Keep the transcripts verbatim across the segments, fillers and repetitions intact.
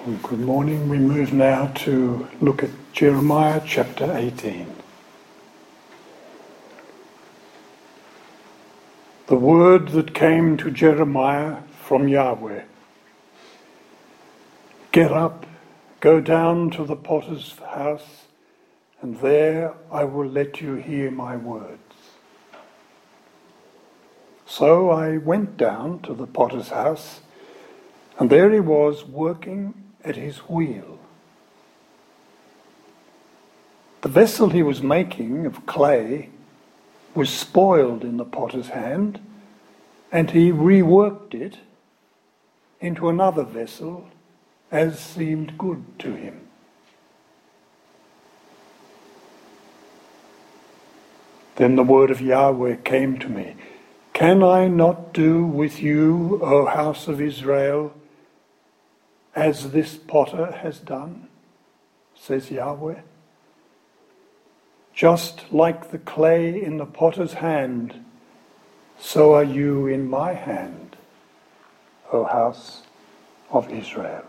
Well, good morning. We move now to look at Jeremiah chapter eighteen. The word that came to Jeremiah from Yahweh. Get up, go down to the potter's house, and there I will let you hear my words. So I went down to the potter's house, and there he was working at his wheel. The vessel he was making of clay was spoiled in the potter's hand, and he reworked it into another vessel as seemed good to him. Then the word of Yahweh came to me. Can I not do with you, O house of Israel, as this potter has done, says Yahweh? Just like the clay in the potter's hand, so are you in my hand, O house of Israel.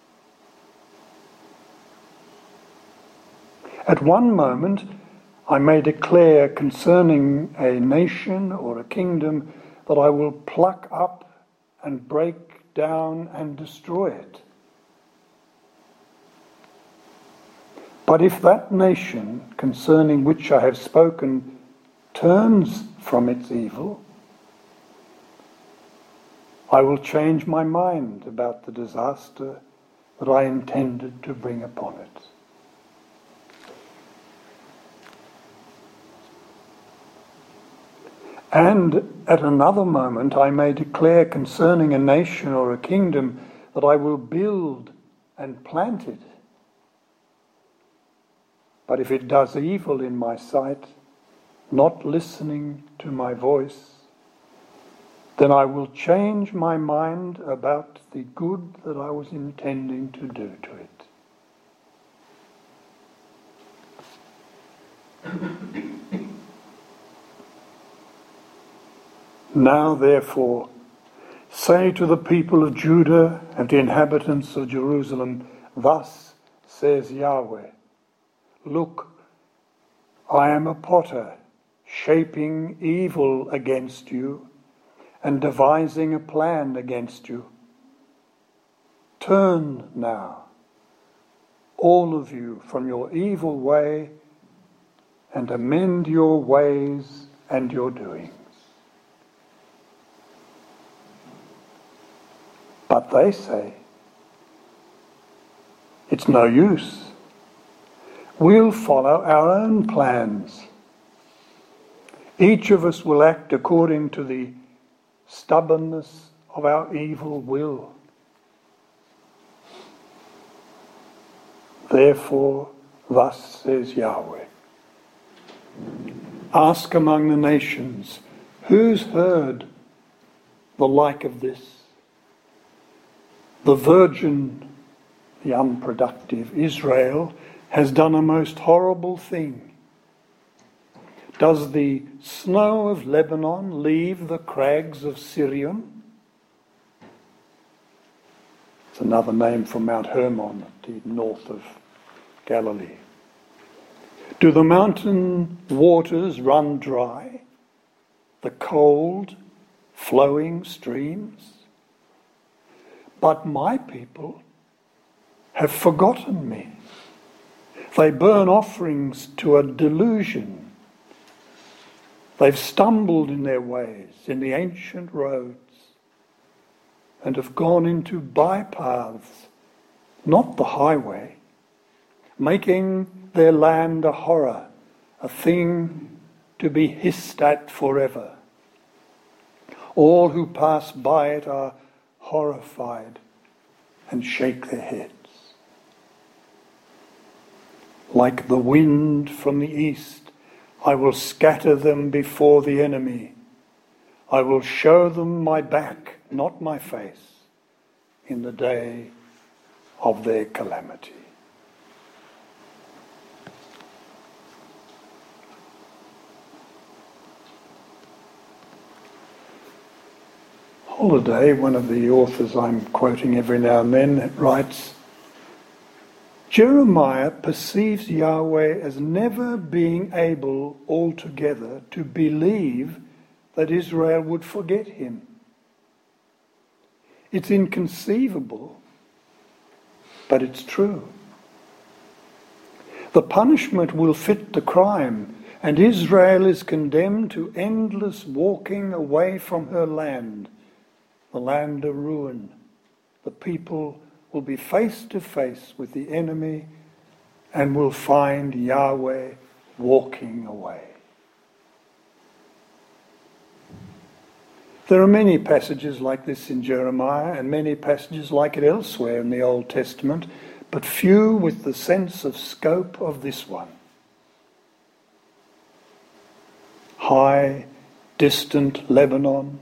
At one moment I may declare concerning a nation or a kingdom that I will pluck up and break down and destroy it. But if that nation concerning which I have spoken turns from its evil, I will change my mind about the disaster that I intended to bring upon it. And at another moment I may declare concerning a nation or a kingdom that I will build and plant it. But if it does evil in my sight, not listening to my voice, then I will change my mind about the good that I was intending to do to it. Now, therefore, say to the people of Judah and the inhabitants of Jerusalem, thus says Yahweh, look, I am a potter, shaping evil against you and devising a plan against you. Turn now, all of you, from your evil way and amend your ways and your doings. But they say, it's no use. We'll follow our own plans. Each of us will act according to the stubbornness of our evil will. Therefore, thus says Yahweh, ask among the nations, who's heard the like of this? The virgin, the unproductive Israel, has done a most horrible thing. Does the snow of Lebanon leave the crags of Sirion? It's another name for Mount Hermon at the north of Galilee. Do the mountain waters run dry, the cold flowing streams? But my people have forgotten me. They burn offerings to a delusion. They've stumbled in their ways, in the ancient roads, and have gone into bypaths, not the highway, making their land a horror, a thing to be hissed at forever. All who pass by it are horrified and shake their heads. Like the wind from the east, I will scatter them before the enemy. I will show them my back, not my face, in the day of their calamity. Holiday, one of the authors I'm quoting every now and then, writes, Jeremiah perceives Yahweh as never being able altogether to believe that Israel would forget him. It's inconceivable, but it's true. The punishment will fit the crime, and Israel is condemned to endless walking away from her land, the land of ruin. The people will be face to face with the enemy and will find Yahweh walking away. There are many passages like this in Jeremiah and many passages like it elsewhere in the Old Testament, but few with the sense of scope of this one. High, distant Lebanon,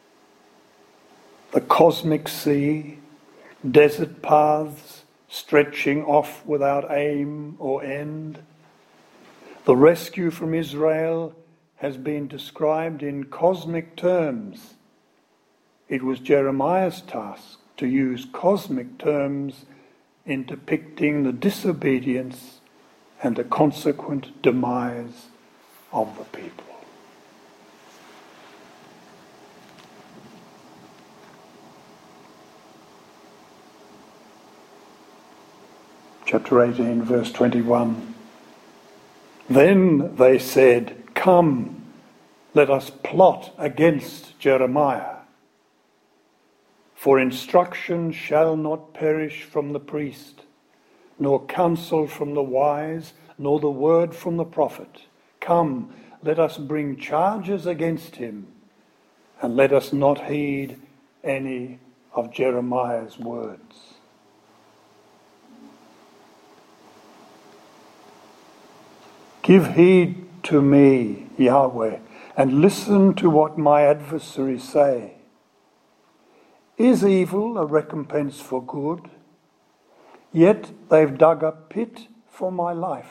the cosmic sea, desert paths stretching off without aim or end. The rescue from Israel has been described in cosmic terms. It was Jeremiah's task to use cosmic terms in depicting the disobedience and the consequent demise of the people. Chapter eighteen, verse twenty-one. Then they said, "Come, let us plot against Jeremiah. For instruction shall not perish from the priest, nor counsel from the wise, nor the word from the prophet. Come, let us bring charges against him, and let us not heed any of Jeremiah's words." Give heed to me, Yahweh, and listen to what my adversaries say. Is evil a recompense for good? Yet they've dug a pit for my life.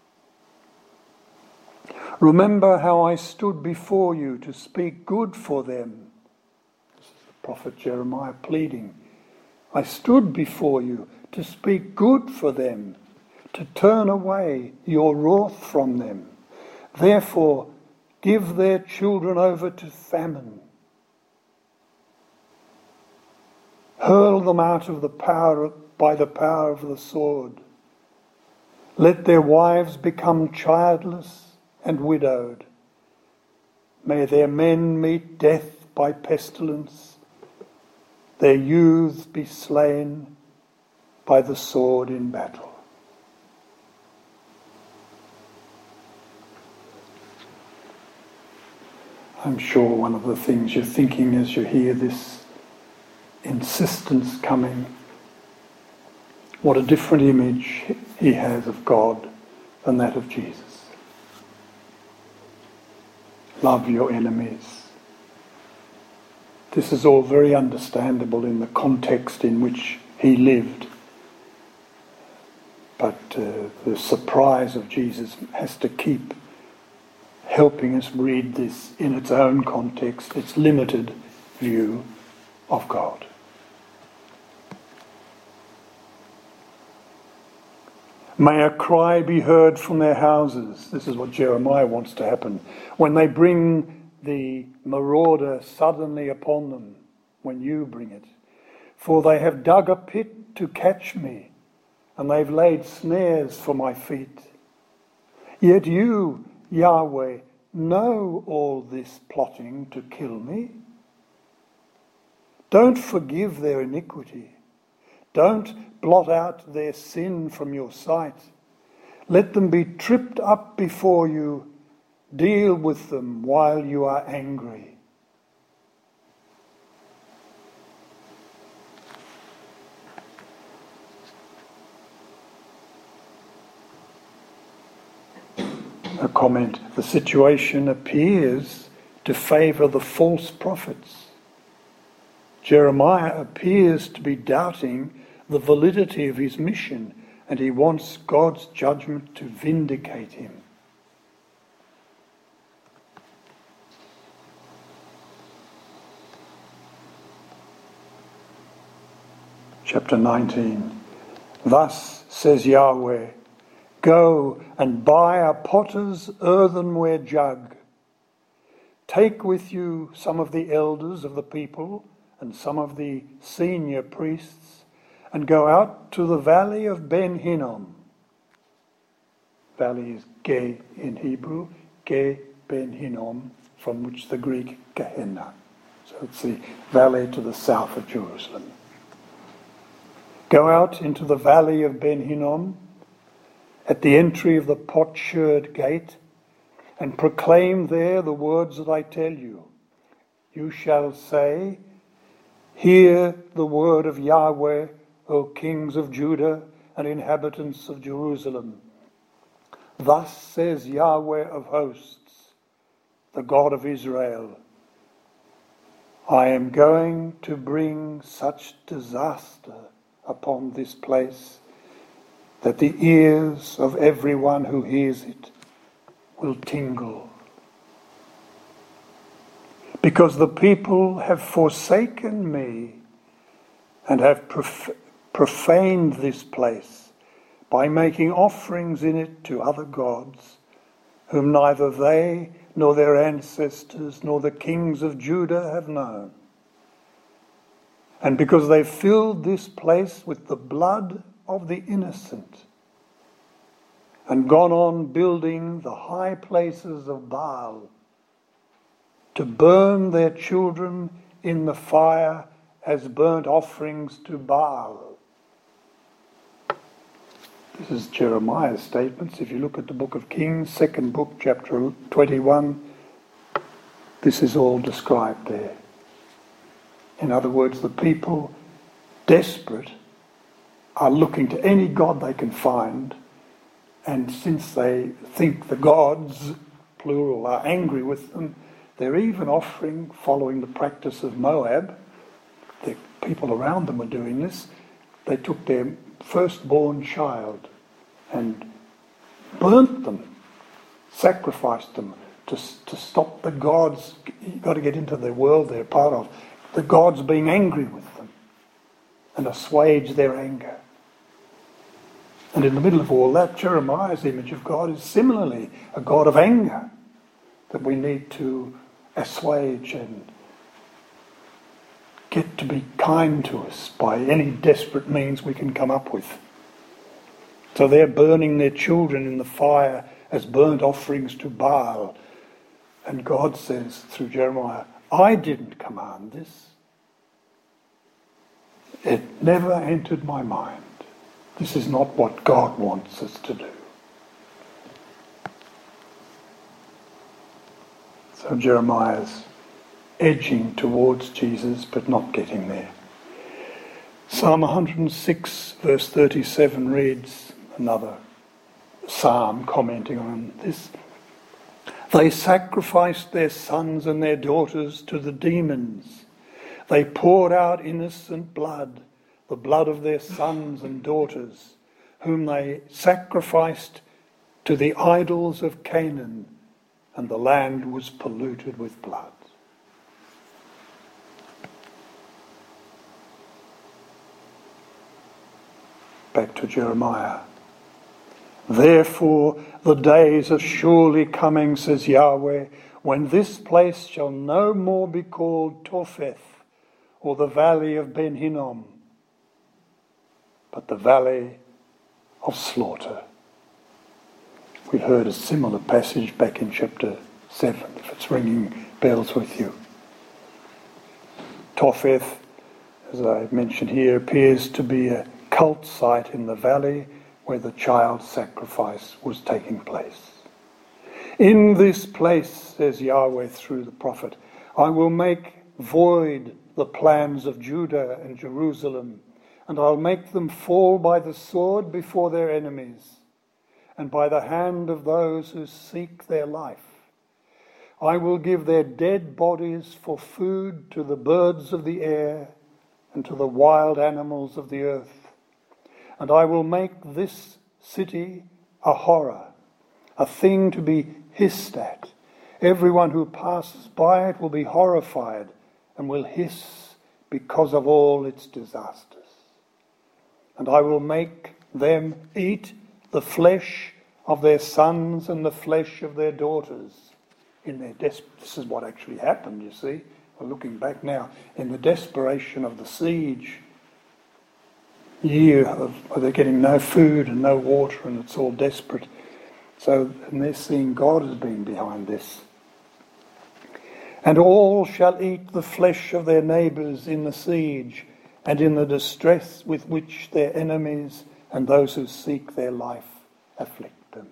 Remember how I stood before you to speak good for them. This is the prophet Jeremiah pleading. I stood before you to speak good for them, to turn away your wrath from them. Therefore, give their children over to famine. Hurl them out of the power by the power of the sword. Let their wives become childless and widowed. May their men meet death by pestilence, their youths be slain by the sword in battle. I'm sure one of the things you're thinking as you hear this insistence coming, what a different image he has of God than that of Jesus. Love your enemies. This is all very understandable in the context in which he lived. But uh, the surprise of Jesus has to keep helping us read this in its own context, its limited view of God. May a cry be heard from their houses. This is what Jeremiah wants to happen. When they bring the marauder suddenly upon them, when you bring it. For they have dug a pit to catch me, and they've laid snares for my feet. Yet you, Yahweh, know all this plotting to kill me. Don't forgive their iniquity. Don't blot out their sin from your sight. Let them be tripped up before you. Deal with them while you are angry. A comment. The situation appears to favour the false prophets. Jeremiah appears to be doubting the validity of his mission, and he wants God's judgment to vindicate him. Chapter nineteen. Thus says Yahweh, go and buy a potter's earthenware jug. Take with you some of the elders of the people and some of the senior priests, and go out to the valley of Ben Hinnom. Valley is Ge in Hebrew, Ge Ben Hinnom, from which the Greek Gehenna. So it's the valley to the south of Jerusalem. Go out into the valley of Ben Hinnom, at the entry of the potsherd gate, and proclaim there the words that I tell you. You shall say, hear the word of Yahweh, O kings of Judah and inhabitants of Jerusalem. Thus says Yahweh of hosts, the God of Israel, I am going to bring such disaster upon this place that the ears of everyone who hears it will tingle. Because the people have forsaken me and have prof- profaned this place by making offerings in it to other gods, whom neither they nor their ancestors nor the kings of Judah have known. And because they filled this place with the blood of the innocent, and gone on building the high places of Baal, to burn their children in the fire as burnt offerings to Baal. This is Jeremiah's statements. If you look at the book of Kings, second book, chapter twenty-one, this is all described there. In other words, the people, desperate, are looking to any god they can find, and since they think the gods, plural, are angry with them, they're even offering, following the practice of Moab, the people around them were doing this, they took their firstborn child and burnt them, sacrificed them to, to stop the gods. You've got to get into the world they're part of. The gods being angry with them and assuage their anger. And in the middle of all that, Jeremiah's image of God is similarly a God of anger that we need to assuage and get to be kind to us by any desperate means we can come up with. So they're burning their children in the fire as burnt offerings to Baal. And God says through Jeremiah, I didn't command this. It never entered my mind. This is not what God wants us to do. So Jeremiah's edging towards Jesus, but not getting there. Psalm one hundred six, verse thirty-seven reads, another psalm commenting on this. They sacrificed their sons and their daughters to the demons. They poured out innocent blood, the blood of their sons and daughters, whom they sacrificed to the idols of Canaan, and the land was polluted with blood. Back to Jeremiah. Therefore the days are surely coming, says Yahweh, when this place shall no more be called Topheth, or the valley of Ben Hinnom, but the valley of slaughter. We heard a similar passage back in chapter seven, if it's ringing bells with you. Topheth, as I mentioned here, appears to be a cult site in the valley where the child sacrifice was taking place. In this place, says Yahweh through the prophet, I will make void the plans of Judah and Jerusalem, and I'll make them fall by the sword before their enemies, and by the hand of those who seek their life. I will give their dead bodies for food to the birds of the air and to the wild animals of the earth. And I will make this city a horror, a thing to be hissed at. Everyone who passes by it will be horrified and will hiss because of all its disasters. and I will make them eat the flesh of their sons and the flesh of their daughters. In their des- this is what actually happened, you see. We're looking back now. In the desperation of the siege, year of where they're getting no food and no water, and it's all desperate. So, and they're seeing God as being behind this. And all shall eat the flesh of their neighbours in the siege, and in the distress with which their enemies and those who seek their life afflict them.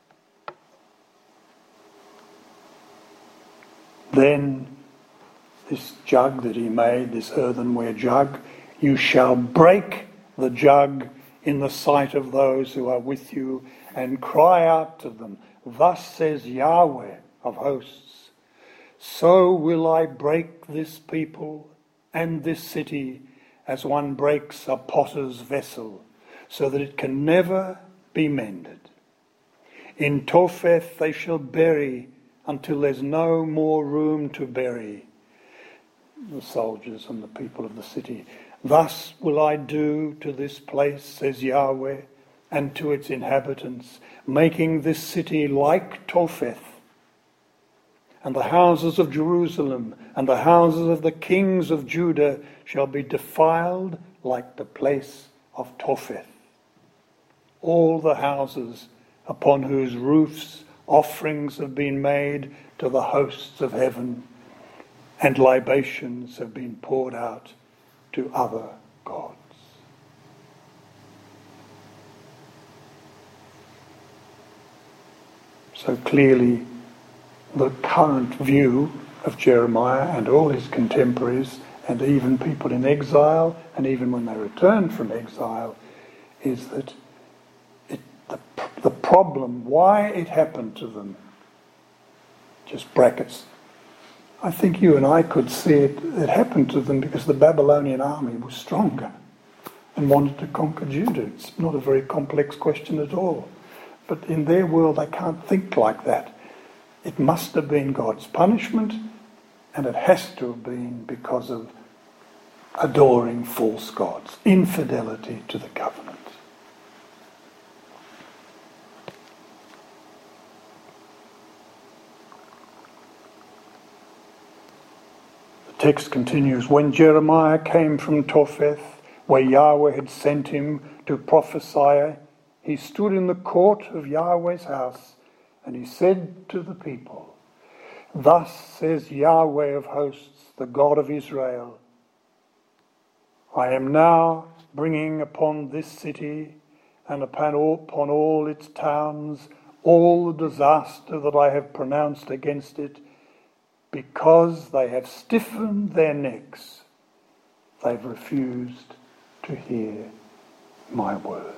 Then this jug that he made, this earthenware jug, you shall break the jug in the sight of those who are with you, and cry out to them, thus says Yahweh of hosts, so will I break this people and this city as one breaks a potter's vessel, so that it can never be mended. In Topheth they shall bury until there's no more room to bury the soldiers and the people of the city. Thus will I do to this place, says Yahweh, and to its inhabitants, making this city like Topheth. And the houses of Jerusalem and the houses of the kings of Judah shall be defiled like the place of Topheth. All the houses upon whose roofs offerings have been made to the hosts of heaven, and libations have been poured out to other gods. So clearly, the current view of Jeremiah and all his contemporaries, and even people in exile, and even when they return from exile, is that it, the, the problem, why it happened to them, just brackets, I think you and I could see it, it happened to them because the Babylonian army was stronger and wanted to conquer Judah. It's not a very complex question at all. But in their world, they can't think like that. It must have been God's punishment, and it has to have been because of adoring false gods, infidelity to the covenant. The text continues, when Jeremiah came from Topheth, where Yahweh had sent him to prophesy, he stood in the court of Yahweh's house, and he said to the people, thus says Yahweh of hosts, the God of Israel, I am now bringing upon this city and upon all, upon all its towns all the disaster that I have pronounced against it, because they have stiffened their necks, they've refused to hear my word.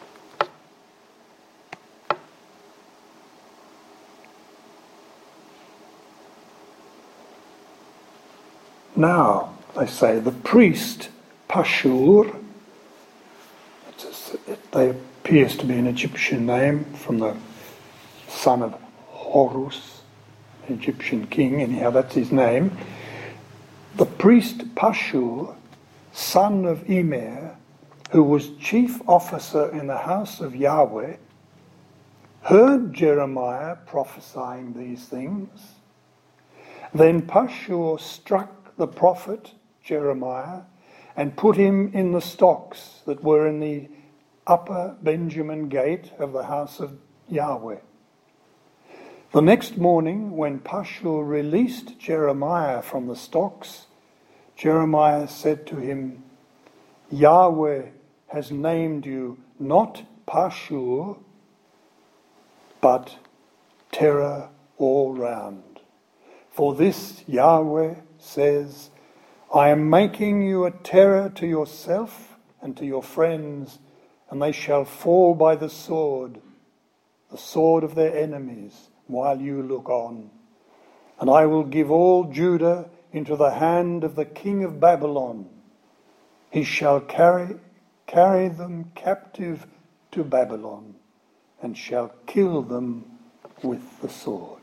Now, they say, the priest Pashur, it's a, it they appears to be an Egyptian name from the son of Horus, Egyptian king, anyhow that's his name. The priest Pashur, son of Immer, who was chief officer in the house of Yahweh, heard Jeremiah prophesying these things. Then Pashur struck the prophet Jeremiah and put him in the stocks that were in the upper Benjamin gate of the house of Yahweh. The next morning, when Pashur released Jeremiah from the stocks, Jeremiah said to him, Yahweh has named you not Pashur, but terror all round. For this Yahweh says, I am making you a terror to yourself and to your friends, and they shall fall by the sword, the sword of their enemies, while you look on. And I will give all Judah into the hand of the king of Babylon. He shall carry, carry them captive to Babylon, and shall kill them with the sword.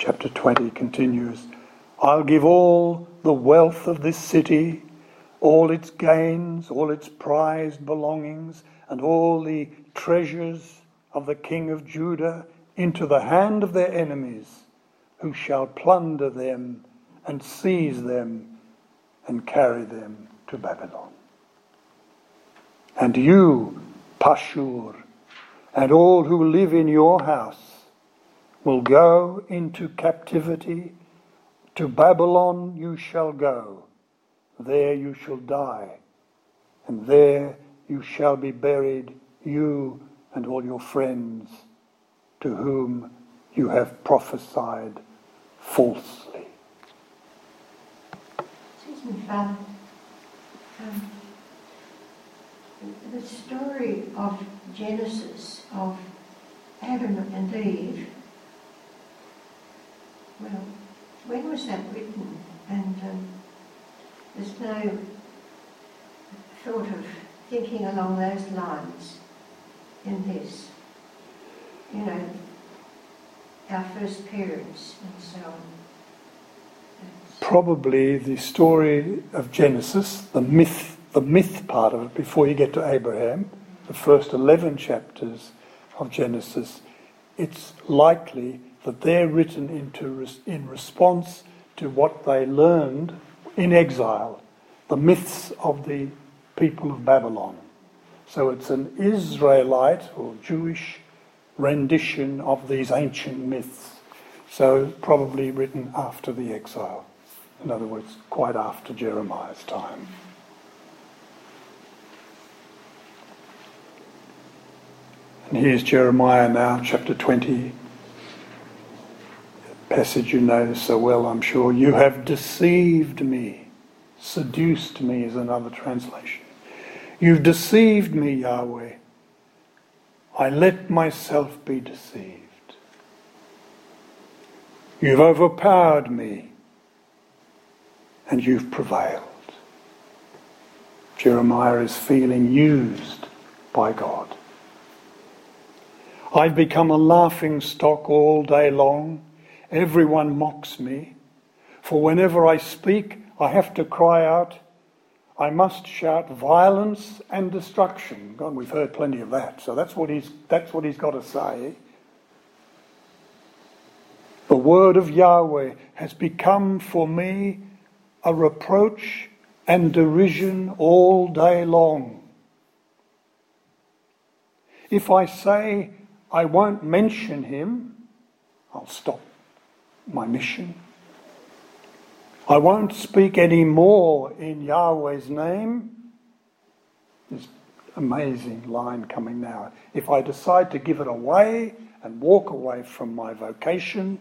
chapter twenty continues, I'll give all the wealth of this city, all its gains, all its prized belongings, and all the treasures of the king of Judah into the hand of their enemies, who shall plunder them and seize them and carry them to Babylon. And you, Pashur, and all who live in your house will go into captivity. To Babylon you shall go. There you shall die, and there you shall be buried, you and all your friends, to whom you have prophesied falsely. Excuse me, Father. Um, the story of Genesis, of Adam and Eve, well, when was that written? And um, there's no thought of thinking along those lines in this. You know, our first parents and so on. That's Probably the story of Genesis, the myth, the myth part of it, before you get to Abraham, the first eleven chapters of Genesis, it's likely that they're written into in response to what they learned in exile, the myths of the people of Babylon. So it's an Israelite or Jewish rendition of these ancient myths. So probably written after the exile. In other words, quite after Jeremiah's time. And here's Jeremiah now, chapter twenty. Passage you know so well, I'm sure. You have deceived me. Seduced me is another translation. You've deceived me, Yahweh. I let myself be deceived. You've overpowered me, and you've prevailed. Jeremiah is feeling used by God. I've become a laughing stock all day long. Everyone mocks me, for whenever I speak, I have to cry out, I must shout violence and destruction. God, we've heard plenty of that, so that's what he's that's what he's got to say. The word of Yahweh has become for me a reproach and derision all day long. If I say I won't mention him, I'll stop my mission. I won't speak any more in Yahweh's name. This amazing line coming now. If I decide to give it away and walk away from my vocation,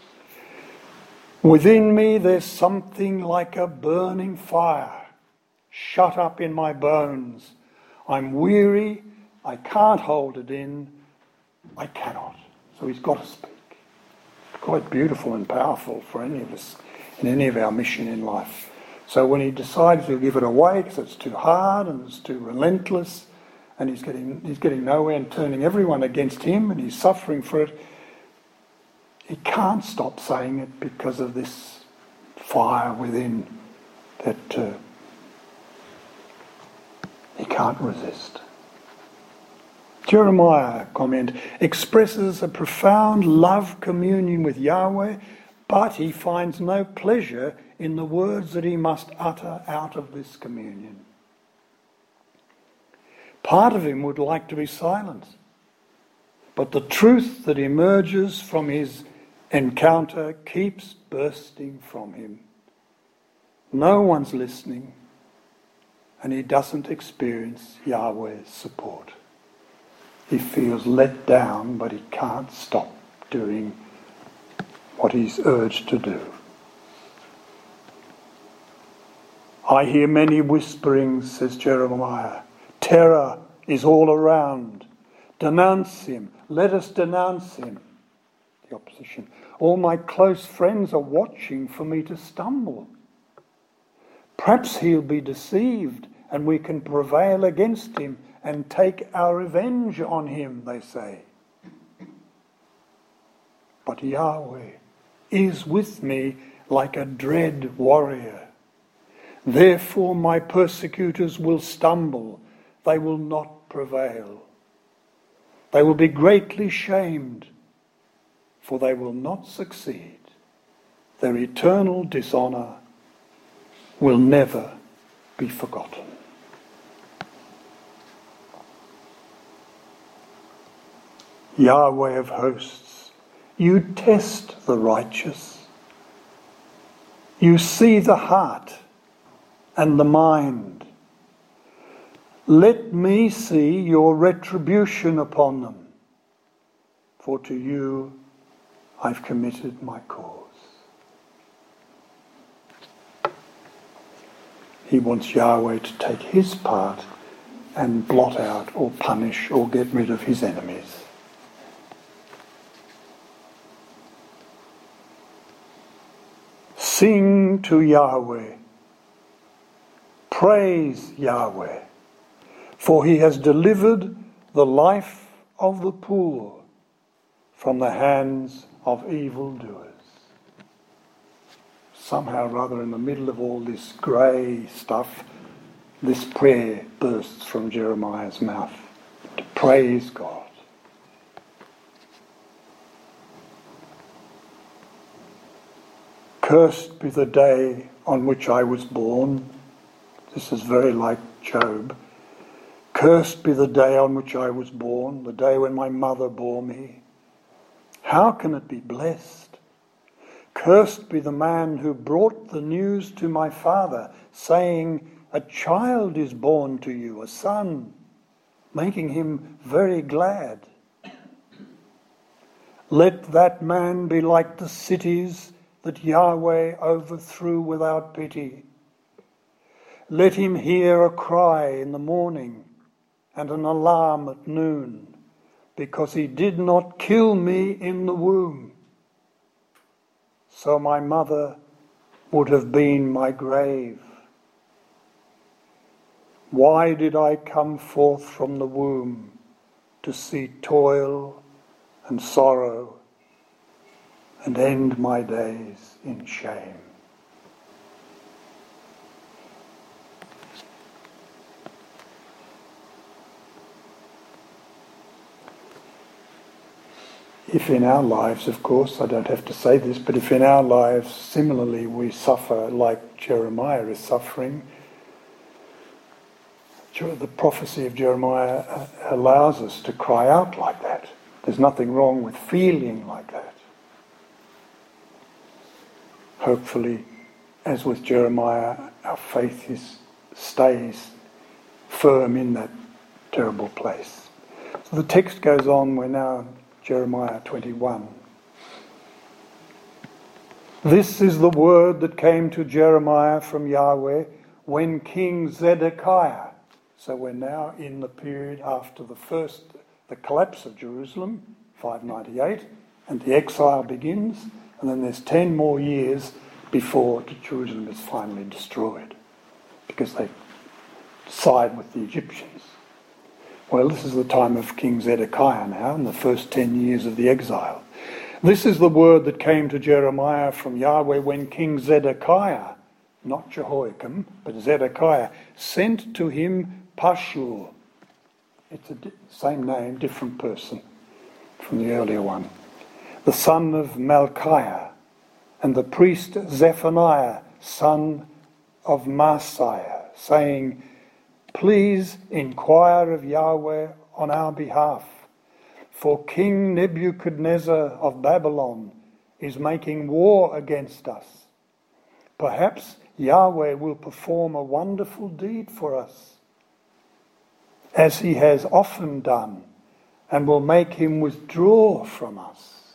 within me there's something like a burning fire shut up in my bones. I'm weary, I can't hold it in, I cannot. So he's got to speak. Quite beautiful and powerful for any of us in any of our mission in life. So when he decides to give it away because it's too hard and it's too relentless and he's getting he's getting nowhere and turning everyone against him and he's suffering for it, he can't stop saying it because of this fire within that uh, he can't resist. Jeremiah, comment, expresses a profound love communion with Yahweh, but he finds no pleasure in the words that he must utter out of this communion. Part of him would like to be silent, but the truth that emerges from his encounter keeps bursting from him. No one's listening, and he doesn't experience Yahweh's support. He feels let down, but he can't stop doing what he's urged to do. I hear many whisperings, says Jeremiah. Terror is all around. Denounce him. Let us denounce him. The opposition. All my close friends are watching for me to stumble. Perhaps he'll be deceived and we can prevail against him and take our revenge on him, they say. But Yahweh is with me like a dread warrior. Therefore my persecutors will stumble, they will not prevail. They will be greatly shamed, for they will not succeed. Their eternal dishonour will never be forgotten. Yahweh of hosts, you test the righteous. You see the heart and the mind. Let me see your retribution upon them, for to you I've committed my cause. He wants Yahweh to take his part and blot out or punish or get rid of his enemies. Sing to Yahweh, praise Yahweh, for he has delivered the life of the poor from the hands of evildoers. Somehow or other, in the middle of all this grey stuff, this prayer bursts from Jeremiah's mouth to praise God. Cursed be the day on which I was born. This is very like Job. Cursed be the day on which I was born, the day when my mother bore me. How can it be blessed? Cursed be the man who brought the news to my father, saying, a child is born to you, a son, making him very glad. Let that man be like the cities that Yahweh overthrew without pity. Let him hear a cry in the morning and an alarm at noon, because he did not kill me in the womb. So my mother would have been my grave. Why did I come forth from the womb to see toil and sorrow and end my days in shame? If in our lives, of course, I don't have to say this, but if in our lives similarly we suffer like Jeremiah is suffering, the prophecy of Jeremiah allows us to cry out like that. There's nothing wrong with feeling like that. Hopefully, as with Jeremiah, our faith is, stays firm in that terrible place. So the text goes on, we're now in Jeremiah twenty-one. This is the word that came to Jeremiah from Yahweh when King Zedekiah, so we're now in the period after the first, the collapse of Jerusalem, five ninety-eight, and the exile begins, and then there's ten more years before Jerusalem is finally destroyed, because they side with the Egyptians. Well, this is the time of King Zedekiah now, in the first ten years of the exile. This is the word that came to Jeremiah from Yahweh when King Zedekiah, not Jehoiakim, but Zedekiah, sent to him Pashur. It's the di- same name, different person from the earlier one. The son of Malchiah, and the priest Zephaniah, son of Maaseiah, saying, please inquire of Yahweh on our behalf, for King Nebuchadnezzar of Babylon is making war against us. Perhaps Yahweh will perform a wonderful deed for us, as he has often done, and will make him withdraw from us.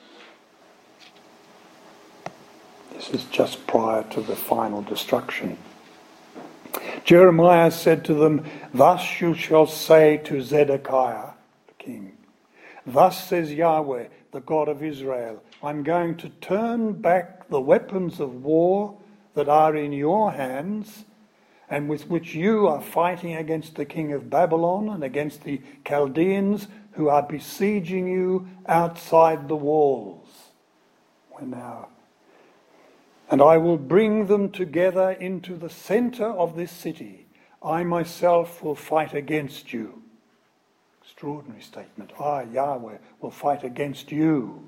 This is just prior to the final destruction. Jeremiah said to them, thus you shall say to Zedekiah, the king, thus says Yahweh, the God of Israel, I'm going to turn back the weapons of war that are in your hands and with which you are fighting against the king of Babylon and against the Chaldeans who are besieging you outside the walls. we're now. And I will bring them together into the centre of this city. I myself will fight against you. Extraordinary statement. I, Yahweh, will fight against you.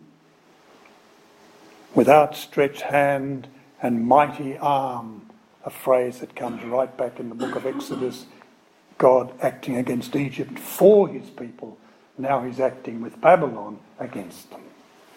With outstretched hand and mighty arm, a phrase that comes right back in the book of Exodus. God acting against Egypt for his people. Now he's acting with Babylon against them.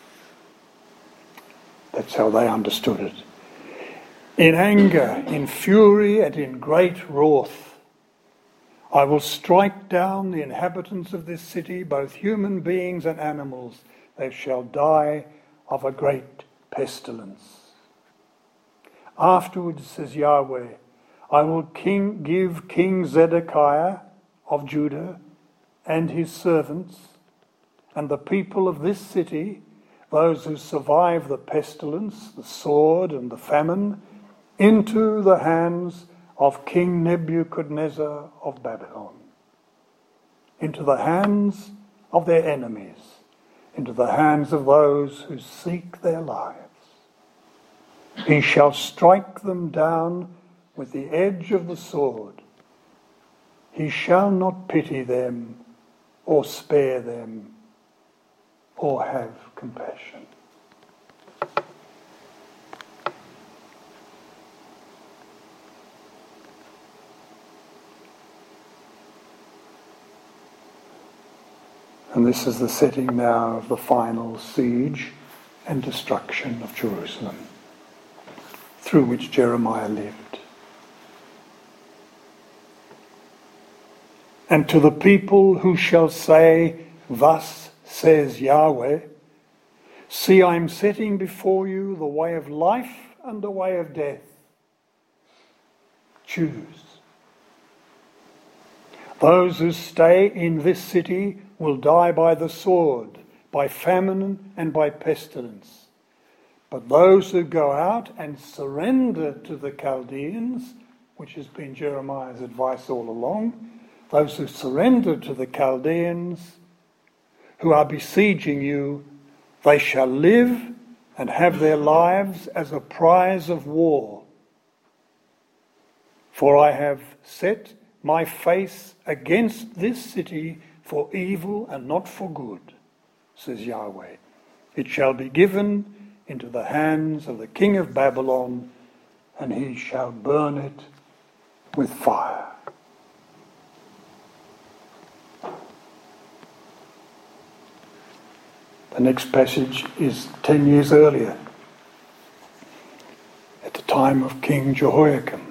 That's how they understood it. In anger, in fury, and in great wrath, I will strike down the inhabitants of this city, both human beings and animals. They shall die of a great pestilence. Afterwards, says Yahweh, I will king, give King Zedekiah of Judah and his servants and the people of this city, those who survive the pestilence, the sword and the famine, into the hands of King Nebuchadnezzar of Babylon, into the hands of their enemies, into the hands of those who seek their lives. He shall strike them down with the edge of the sword. He shall not pity them or spare them or have compassion. And this is the setting now of the final siege and destruction of Jerusalem, through which Jeremiah lived. And to the people who shall say, thus says Yahweh, see, I am setting before you the way of life and the way of death. Choose. Those who stay in this city will die by the sword, by famine and by pestilence. But those who go out and surrender to the Chaldeans, which has been Jeremiah's advice all along, those who surrender to the Chaldeans, who are besieging you, they shall live and have their lives as a prize of war. For I have set my face against this city for evil and not for good, says Yahweh. It shall be given into the hands of the king of Babylon, and he shall burn it with fire. The next passage is ten years earlier, at the time of King Jehoiakim.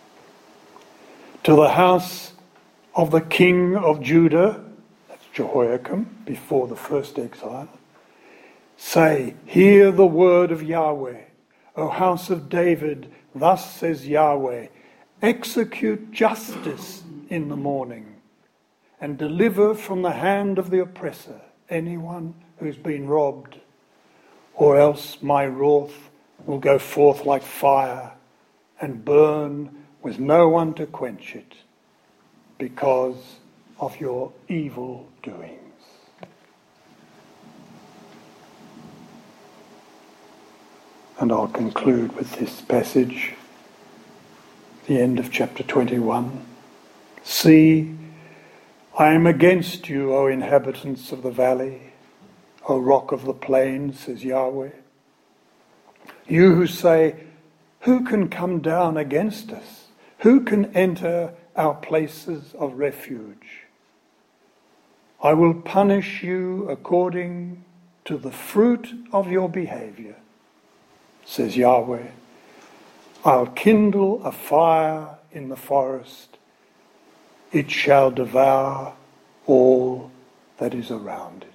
To the house of the king of Judah, that's Jehoiakim, before the first exile, say, hear the word of Yahweh, O house of David, thus says Yahweh, execute justice in the morning, and deliver from the hand of the oppressor anyone who's been robbed, or else my wrath will go forth like fire and burn with no one to quench it because of your evil doings. And I'll conclude with this passage, the end of chapter twenty-one. See, I am against you, O inhabitants of the valley, O rock of the plain, says Yahweh. You who say, who can come down against us? Who can enter our places of refuge? I will punish you according to the fruit of your behavior, says Yahweh. I'll kindle a fire in the forest. It shall devour all that is around it.